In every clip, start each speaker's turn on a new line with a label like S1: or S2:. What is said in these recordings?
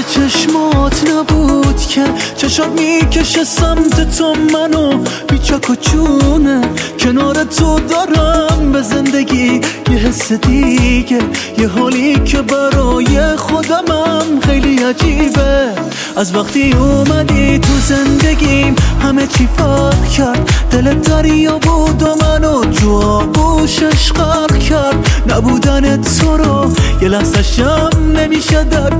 S1: چشمات نبود که چشات میکشه سمت تو، منو بیچک و چونه کنار تو دارم به زندگی یه حس دیگه، یه حالی که برای خودمم خیلی عجیبه. از وقتی اومدی تو زندگیم همه چی فرق کرد، دلت دریا بود و منو تو آغوشش غرق کرد. نبودن تو رو یه لحظه شم نمیشه درک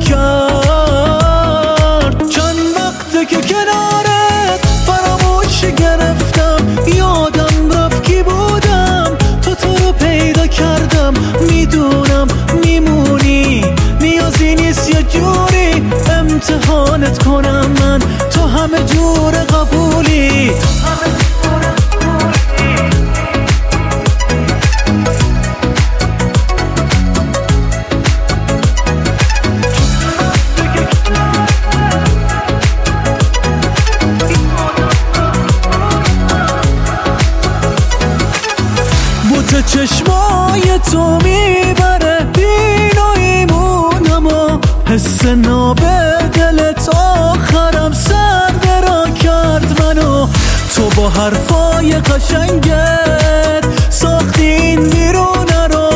S1: کرد. چند وقته که کنارت فراموش گرفتم، یادم رفت کی بودم، تو رو پیدا کردم. میدونم میمونی، نیازی نیست یه جوری امتحانت کنم من، تو همه جور قبولی. بوت چشمای تو میبره دین و ایمونم و حس ناب دلت آخرم سر را کرد منو. تو با حرفای قشنگت ساختی این بیرونه رو.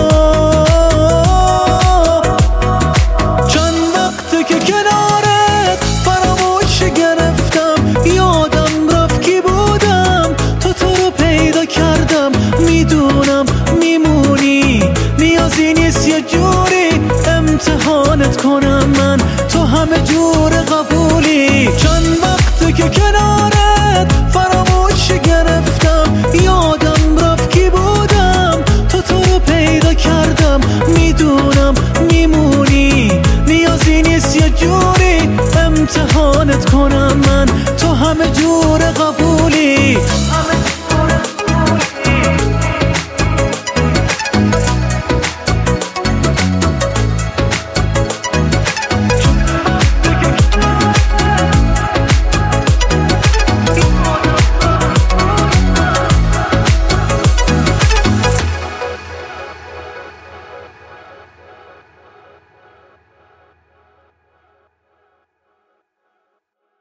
S1: چند وقته که کنارت فراموش گرفتم، یادم رفت کی بودم، تو رو پیدا کردم. میدونم میمونی، نیازی نیست یه جوری امتحانت کنم من، تو همه جور قبولی. چند وقته که کنار